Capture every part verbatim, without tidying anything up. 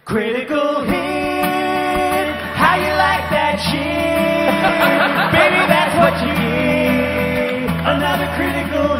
Critical hit, how you like that shit? Baby, that's what you get. Another critical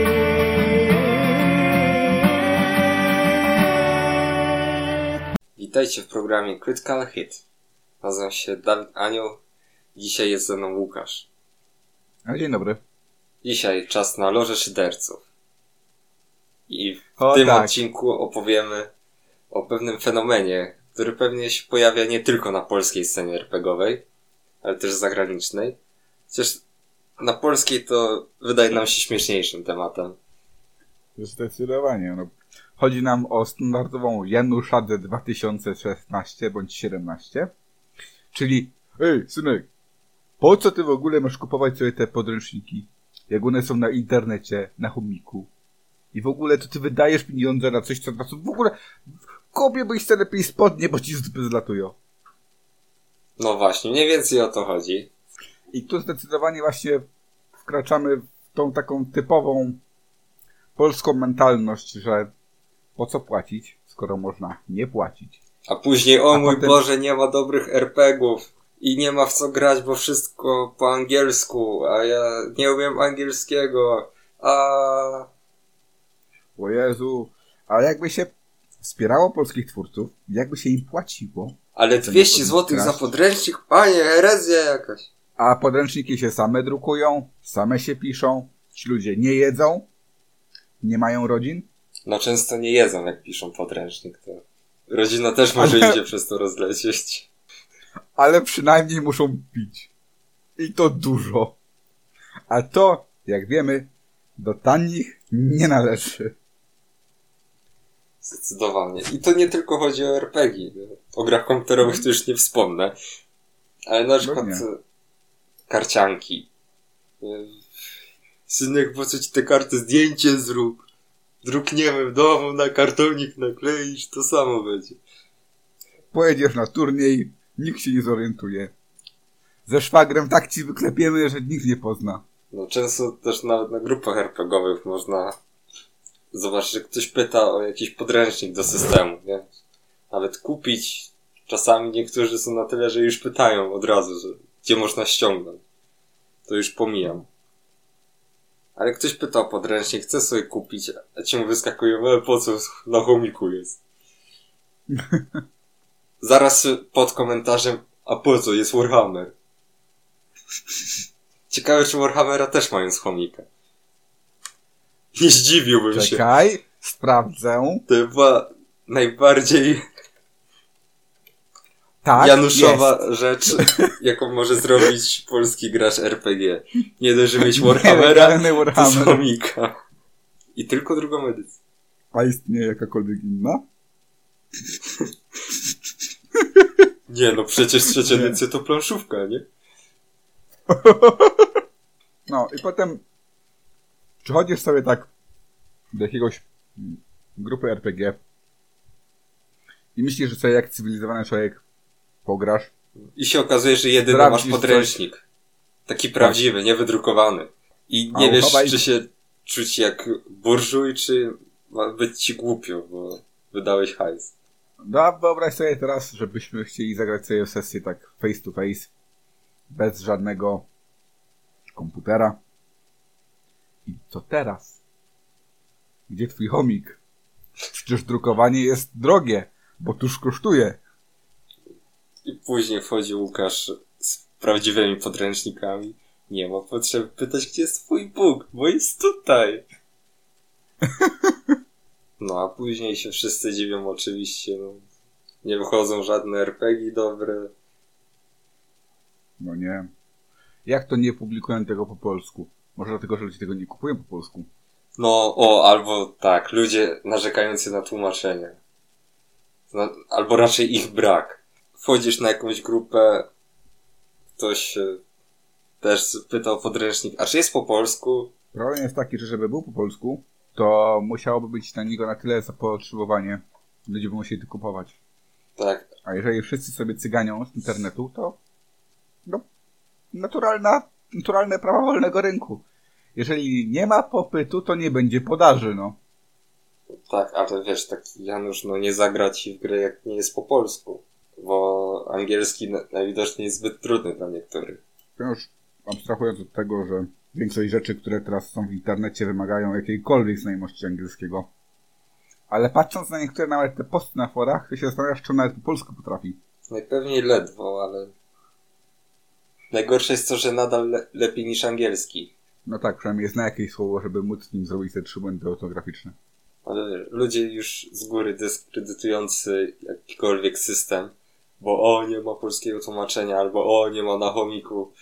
hit. Witajcie w programie Critical Hit. Nazywam się Dawid Anioł. Dzisiaj jest ze mną Łukasz. A dzień dobry. Dzisiaj czas na Loże Szyderców. I w o, tym tak. odcinku opowiemy o pewnym fenomenie, który pewnie się pojawia nie tylko na polskiej scenie er pe gie owej, ale też zagranicznej. Chociaż na polskiej to wydaje nam się śmieszniejszym tematem. Zdecydowanie. No. Chodzi nam o standardową Januszadę dwa tysiące szesnaście bądź siedemnaście. Czyli, ej, synek, po co ty w ogóle masz kupować sobie te podręczniki, jak one są na internecie, na chomiku? I w ogóle to ty wydajesz pieniądze na coś, co na co w ogóle kupiłbyś sobie lepiej spodnie, bo ci z dupy zlatują. No właśnie, mniej więcej o to chodzi. I tu zdecydowanie właśnie wkraczamy w tą taką typową polską mentalność, że po co płacić, skoro można nie płacić. A później, o A mój potem... Boże, nie ma dobrych er pe gie ów i nie ma w co grać, bo wszystko po angielsku, a ja nie umiem angielskiego, a... O Jezu, a jakby się wspierało polskich twórców, jakby się im płaciło... Ale dwieście złotych za podręcznik? Panie, herezja jakaś. A podręczniki się same drukują, same się piszą, ci ludzie nie jedzą, nie mają rodzin. No często nie jedzą, jak piszą podręcznik, to rodzina też może Ale... im się przez to rozlecieć. Ale przynajmniej muszą pić. I to dużo. A to, jak wiemy, do tanich nie należy. Zdecydowanie. I to nie tylko chodzi o er pe gie. O grach komputerowych to już nie wspomnę. Ale na przykład no karcianki. Synek, po co ci te karty? Zdjęcie zrób. Drukniemy w domu, na kartonik nakleisz, to samo będzie. Pojedziesz na turniej, nikt się nie zorientuje. Ze szwagrem tak ci wyklepiemy, że nikt nie pozna. No często też nawet na grupach er pe gie owych można zobaczyć, że ktoś pyta o jakiś podręcznik do systemu, nie? Nawet kupić. Czasami niektórzy są na tyle, że już pytają od razu, że gdzie można ściągnąć. To już pomijam. Ale ktoś pyta o podręcznik, chce sobie kupić, a ci mu wyskakują, ale po co, na chomiku jest. Zaraz pod komentarzem, a po co, jest Warhammer. Ciekawe, czy Warhammera też mają z chomika. Nie zdziwiłbym Czekaj, się. Czekaj, sprawdzę. To była najbardziej tak, januszowa jest. rzecz, jaką może zrobić polski gracz er pe gie. Nie dość, że mieć Warhammera, to z chomika. I tylko drugą edycję. A istnieje jakakolwiek inna? Nie, no przecież trzecia edycja to planszówka, nie? No i potem przychodzisz sobie tak do jakiegoś grupy er pe gie i myślisz, że sobie jak cywilizowany człowiek pograsz. I się okazuje, że jedyny masz podręcznik. Coś... Taki prawdziwy, tak. Niewydrukowany. I nie A, wiesz, uchowaj... czy się czuć jak burżuj, czy ma być ci głupio, bo wydałeś hajs. No, wyobraź sobie teraz, żebyśmy chcieli zagrać sobie sesję tak face to face, bez żadnego komputera. I co teraz? Gdzie twój chomik? Przecież drukowanie jest drogie, bo tuż kosztuje. I później wchodzi Łukasz z prawdziwymi podręcznikami. Nie ma potrzeby pytać, gdzie jest twój Bóg, bo jest tutaj. No a później się wszyscy dziwią oczywiście. No. Nie wychodzą żadne er pe gie dobre. No nie. Jak to nie publikują tego po polsku? Może dlatego, że ludzie tego nie kupują po polsku? No, o, albo tak, ludzie narzekający na tłumaczenie. No, albo raczej ich brak. Wchodzisz na jakąś grupę, ktoś e, też pyta o podręcznik, a czy jest po polsku? Problem jest taki, że żeby był po polsku, to musiałoby być na niego na tyle zapotrzebowanie. Ludzie by musieli to kupować. Tak. A jeżeli wszyscy sobie cyganią z internetu, to no, naturalna, naturalne prawa wolnego rynku. Jeżeli nie ma popytu, to nie będzie podaży, no. Tak, ale wiesz, taki Janusz no nie zagra ci w grę jak nie jest po polsku, bo angielski na- najwidoczniej jest zbyt trudny dla niektórych. To już abstrahując od tego, że większość rzeczy, które teraz są w internecie, wymagają jakiejkolwiek znajomości angielskiego. Ale patrząc na niektóre nawet te posty na forach, to się zastanawiasz, czy on nawet po polsku potrafi. Najpewniej ledwo, ale najgorsze jest to, że nadal le- lepiej niż angielski. No tak, przynajmniej zna jakieś słowo, żeby móc z nim zrobić te trzy błędy ortograficzne. Ale wiesz, ludzie już z góry dyskredytujący jakikolwiek system, bo o, nie ma polskiego tłumaczenia, albo o, nie ma na chomiku.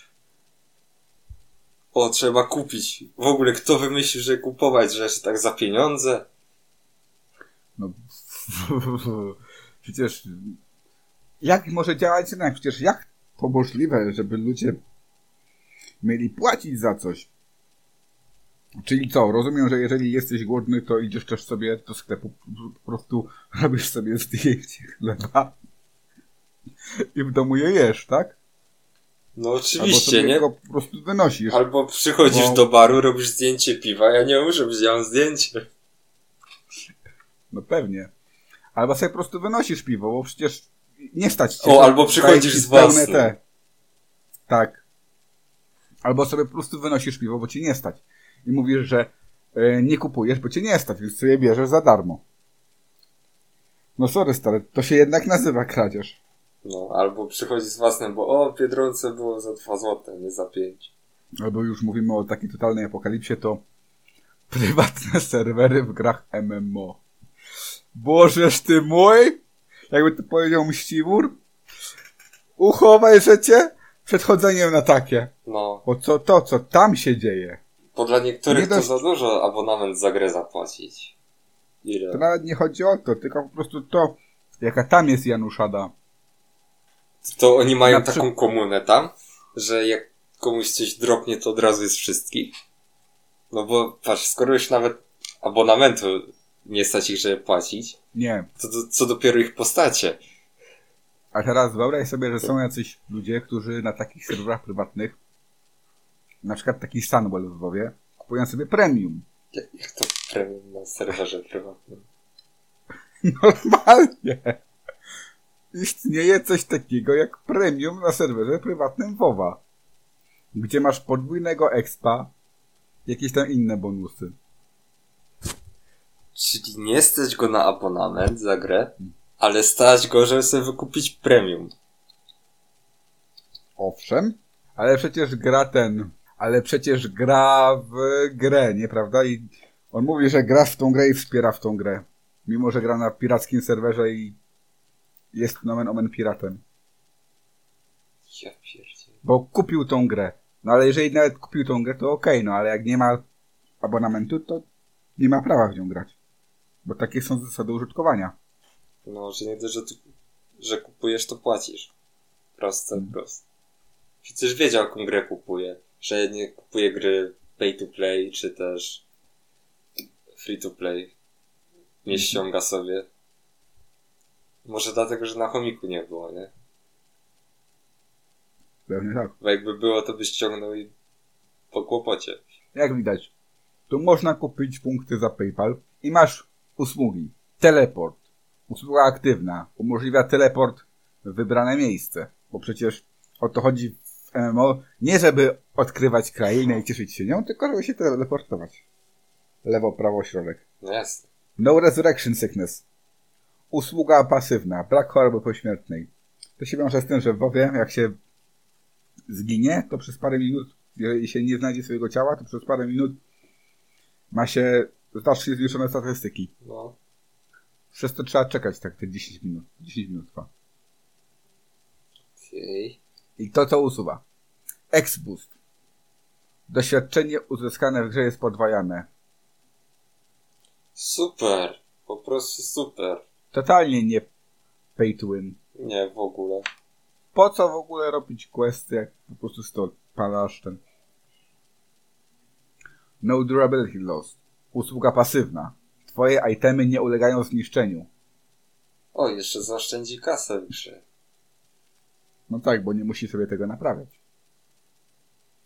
O, trzeba kupić. W ogóle kto wymyślił, że kupować rzeczy tak za pieniądze? No, przecież jak może działać rynek? Przecież jak to możliwe, żeby ludzie mieli płacić za coś? Czyli co? Rozumiem, że jeżeli jesteś głodny, to idziesz też sobie do sklepu, po prostu robisz sobie zdjęcie chleba i w domu je jesz, tak? No Albo oczywiście, sobie nie? go po prostu wynosisz. Albo przychodzisz Bo- do baru, robisz zdjęcie piwa, ja nie muszę wziąć zdjęcie. No pewnie. Albo sobie po prostu wynosisz piwo, bo przecież nie stać cię. O, to albo daje przychodzisz ci z pełne własnym. te. Tak. Albo sobie po prostu wynosisz piwo, bo cię nie stać. I mówisz, że e, nie kupujesz, bo cię nie stać, więc sobie bierzesz za darmo. No sorry stary, to się jednak nazywa kradzież. No, albo przychodzisz z własnym, bo o, Biedronce było za dwa złote, nie za pięć. Albo już mówimy o takiej totalnej apokalipsie, to prywatne serwery w grach M M O. Bożeż ty mój! Jakby to powiedział Mściwór, uchowaj życie przed chodzeniem na takie. No, Bo co to, co tam się dzieje, bo dla niektórych Nie to dość- za dużo abonament za grę zapłacić. Ile? to nawet nie chodzi o to, tylko po prostu to, jaka tam jest Januszada. To oni mają Na przy- taką komunę tam, że jak komuś coś dropnie, to od razu jest wszystkich. No bo patrz, skoro już nawet abonamentu nie stać ich, żeby płacić, Nie. to, to co dopiero ich postacie. A teraz wyobraź sobie, że są jacyś ludzie, którzy na takich serwerach prywatnych, na przykład taki Sunwell w Lwowie, kupują sobie premium. Jak, jak to premium na serwerze prywatnym? Normalnie. Istnieje coś takiego jak premium na serwerze prywatnym WoWa, gdzie masz podwójnego expa, jakieś tam inne bonusy. Czyli nie stać go na abonament za grę, ale stać go, żeby sobie wykupić premium. Owszem, ale przecież gra ten, ale przecież gra w grę, nieprawda? I on mówi, że gra w tą grę i wspiera w tą grę. Mimo, że gra na pirackim serwerze i jest nomen omen piratem. Ja pierdzielę. Bo kupił tą grę. No ale jeżeli nawet kupił tą grę, to okej, no ale jak nie ma abonamentu, to nie ma prawa w nią grać. Bo takie są zasady użytkowania. No, że nie dość, że, tu, że kupujesz, to płacisz. Proste, Mm. proste. Przecież wiedział, jaką grę kupuje. Że nie kupuje gry pay to play, czy też free to play. Nie ściąga sobie. Może dlatego, że na chomiku nie było, nie? Pewnie tak. Bo jakby było, to by ściągnął i po kłopocie. Jak widać, tu można kupić punkty za PayPal i masz usługi. Teleport. Usługa aktywna. Umożliwia teleport w wybrane miejsce. Bo przecież o to chodzi w M M O. Nie żeby odkrywać krainę i cieszyć się nią, tylko żeby się teleportować. Lewo, prawo, środek. No jasne. No Resurrection Sickness. Usługa pasywna. Brak choroby pośmiertnej. To się wiąże z tym, że w WoWie, jak się zginie, to przez parę minut, jeżeli się nie znajdzie swojego ciała, to przez parę minut ma się znacznie zwiększone statystyki. No. Przez to trzeba czekać tak te dziesięć minut. dziesięć minut trwa. Okej. I to co usuwa? X-Boost. Doświadczenie uzyskane w grze jest podwajane. Super. Po prostu super. Totalnie nie pay to win. Nie, w ogóle. Po co w ogóle robić questy, jak po prostu sto palasz ten... No durability loss. Usługa pasywna. Twoje itemy nie ulegają zniszczeniu. O, jeszcze zaoszczędzi kasę w grze. No tak, bo nie musi sobie tego naprawiać.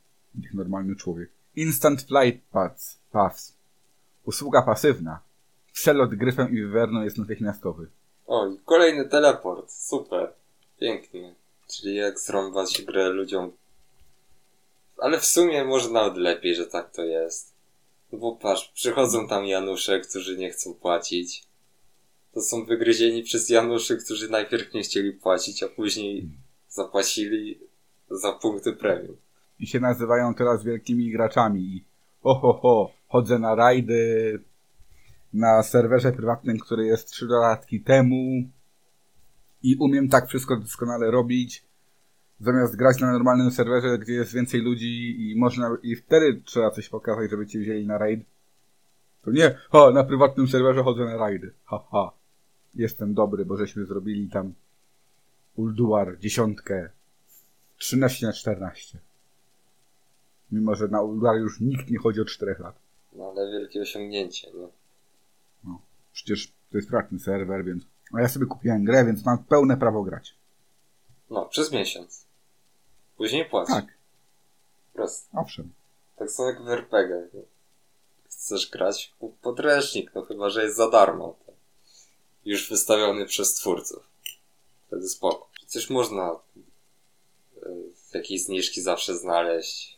Jak normalny człowiek. Instant Flight Paths. Paths. Usługa pasywna. przelot gryfem i wywerną jest natychmiastowy. O, i kolejny teleport. Super. Pięknie. Czyli jak zrąbać grę ludziom. Ale w sumie może nawet lepiej, że tak to jest. No bo patrz, przychodzą tam Janusze, którzy nie chcą płacić. To są wygryzieni przez Januszy, którzy najpierw nie chcieli płacić, a później zapłacili za punkty premium. I się nazywają teraz wielkimi graczami. I ho, ho, ho, chodzę na rajdy na serwerze prywatnym, który jest trzy dodatki temu i umiem tak wszystko doskonale robić, zamiast grać na normalnym serwerze, gdzie jest więcej ludzi i można, i wtedy trzeba coś pokazać, żeby cię wzięli na raid. To nie, ha, na prywatnym serwerze chodzę na rajdy. Ha, ha. Jestem dobry, bo żeśmy zrobili tam Ulduar dziesiątkę trzynaście na czternaście. Mimo, że na Ulduar już nikt nie chodzi od czterech lat. No ale wielkie osiągnięcie, nie? No, przecież to jest prywatny serwer, więc... A ja sobie kupiłem grę, więc mam pełne prawo grać. No, przez miesiąc. Później płacisz. Tak, Prosto. owszem. Tak samo jak w er pe gie. Chcesz grać? Kup podręcznik, no chyba, że jest za darmo. Już wystawiony przez twórców. Wtedy spoko. Przecież można y, jakieś zniżki zawsze znaleźć.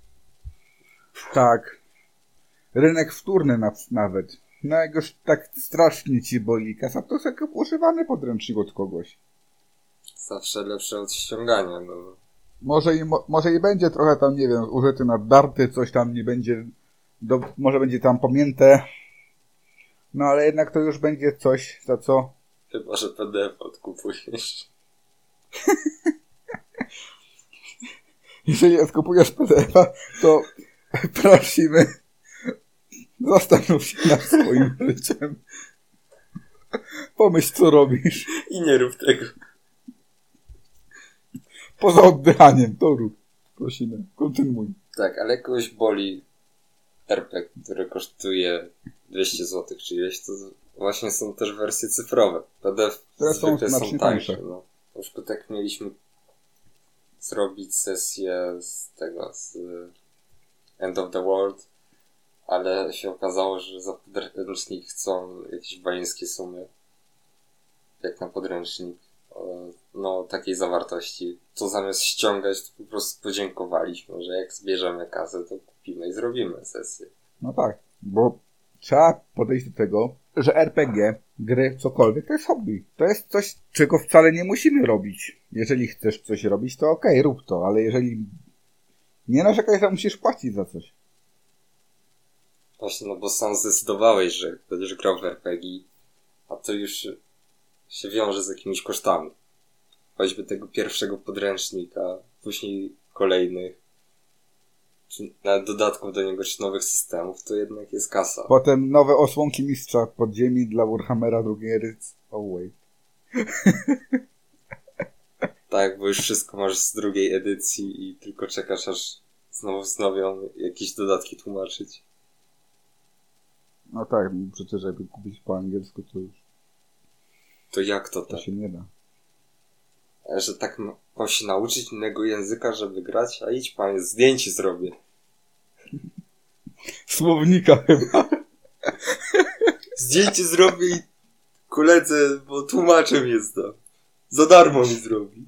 Tak. Rynek wtórny na, nawet. No jak już tak strasznie ci boli kasa, to jest jak używany podręcznik od kogoś. Zawsze lepsze od ściągania, no. Może i, mo, może i będzie trochę tam, nie wiem, użyty naddarty, coś tam nie będzie, do, może będzie tam pomięte. No ale jednak to już będzie coś, za co... Chyba, że pe de ef odkupujesz. Jeżeli odkupujesz pe de efa, to prosimy, zastanów się nad swoim życiem. Pomyśl, co robisz. I nie rób tego. Poza oddychaniem, to rób. Prosimy, kontynuuj. Tak, ale kogoś boli er pe, które kosztuje dwieście złotych czy ileś, to właśnie są też wersje cyfrowe. pe de ef Które są zwykle są znacznie tańsze. tańsze. No. Na przykład jak mieliśmy zrobić sesję z tego, z End of the World, ale się okazało, że za podręcznik chcą jakieś bajeńskie sumy, jak na podręcznik, no takiej zawartości, to zamiast ściągać, to po prostu podziękowaliśmy, że jak zbierzemy kasę, to kupimy i zrobimy sesję. No tak, bo trzeba podejść do tego, że er pe gie, gry, cokolwiek, to jest hobby. To jest coś, czego wcale nie musimy robić. Jeżeli chcesz coś robić, to okej, okay, rób to, ale jeżeli nie narzekaj, że musisz płacić za coś. Właśnie, no bo sam zdecydowałeś, że będziesz grał w er pe gie, a to już się wiąże z jakimiś kosztami. Choćby tego pierwszego podręcznika, później kolejnych, czy nawet dodatków do niego, czy nowych systemów, to jednak jest kasa. Potem nowe osłonki mistrza podziemi dla Warhammera drugiej edycji. Oh wait. Tak, bo już wszystko masz z drugiej edycji i tylko czekasz, aż znowu wznowią jakieś dodatki tłumaczyć. No tak, przecież jakby kupić po angielsku, to już To jak to to tak? się nie da. Że tak ma- mam się nauczyć innego języka, żeby grać? A idź pan, zdjęcie zrobię. Słownika chyba. Zdjęcie zrobię i koledze, bo tłumaczem jest to. Za darmo mi zrobi.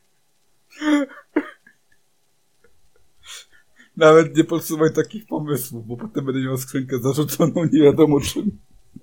Nawet nie podsuwaj takich pomysłów, bo potem będę miał skrzynkę zarzuconą nie wiadomo czym.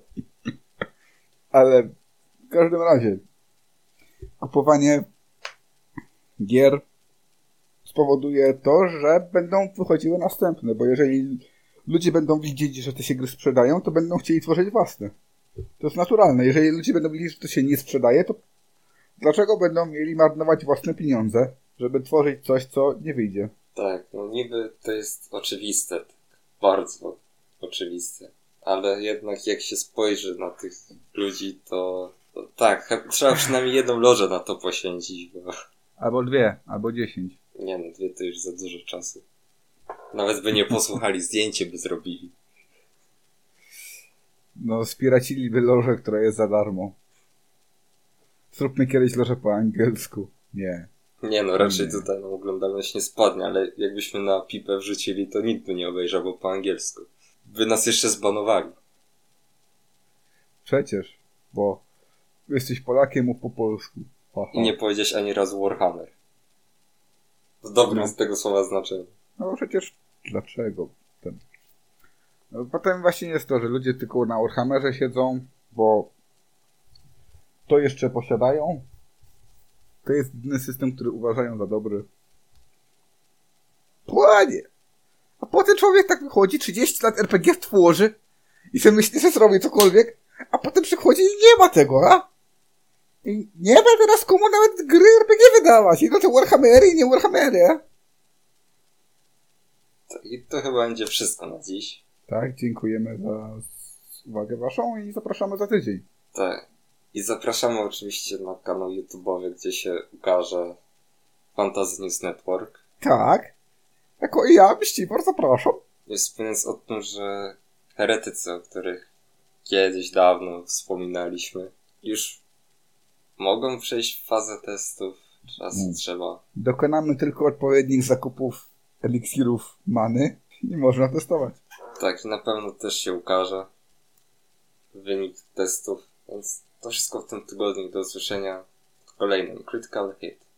Ale w każdym razie kupowanie gier spowoduje to, że będą wychodziły następne, bo jeżeli ludzie będą widzieć, że te się gry sprzedają, to będą chcieli tworzyć własne. To jest naturalne. Jeżeli ludzie będą widzieć, że to się nie sprzedaje, to dlaczego będą mieli marnować własne pieniądze, żeby tworzyć coś, co nie wyjdzie? Tak, no niby to jest oczywiste, tak bardzo oczywiste, ale jednak jak się spojrzy na tych ludzi, to, to tak, trzeba przynajmniej jedną lożę na to poświęcić, bo Albo dwie, albo dziesięć. nie no, dwie to już za dużo czasu. Nawet by nie posłuchali, zdjęcie by zrobili. No, spiraciliby lożę, która jest za darmo. Zróbmy kiedyś lożę po angielsku. Nie. Nie no, raczej Nie. tutaj nam oglądalność nie spadnie, ale jakbyśmy na pipę wrzucili, to nikt by nie obejrzał, bo po angielsku. By nas jeszcze zbanowali. Przecież, bo jesteś Polakiem, mów po polsku. Ha, ha. I nie powiedziałeś ani razu Warhammer. W dobrym No. z tego słowa znaczeniu. No przecież dlaczego ten? No, potem właśnie jest to, że ludzie tylko na Warhammerze siedzą, bo to jeszcze posiadają. To jest jedyny system, który uważają za dobry. Płanie! A potem człowiek tak wychodzi, trzydzieści lat R P G tworzy i sobie myśli, że zrobi cokolwiek, a potem przychodzi i nie ma tego, a? I nie ma teraz komu nawet gry R P G wydawać. I no to Warhammery i nie Warhammery, a? To, I to chyba będzie wszystko na dziś. Tak, dziękujemy za uwagę waszą i zapraszamy za tydzień. Tak. I zapraszamy oczywiście na kanał YouTube'owy, gdzie się ukaże Fantasy News Network. Tak. Jako i ja, Mściwor, zapraszam. Nie wspominając o tym, że heretycy, o których kiedyś dawno wspominaliśmy, już mogą przejść w fazę testów. Czasem Mm. trzeba. Dokonamy tylko odpowiednich zakupów eliksirów many i można testować. Tak, na pewno też się ukaże wynik testów. Więc to wszystko w tym tygodniu. Do usłyszenia w kolejnym Critical Hit.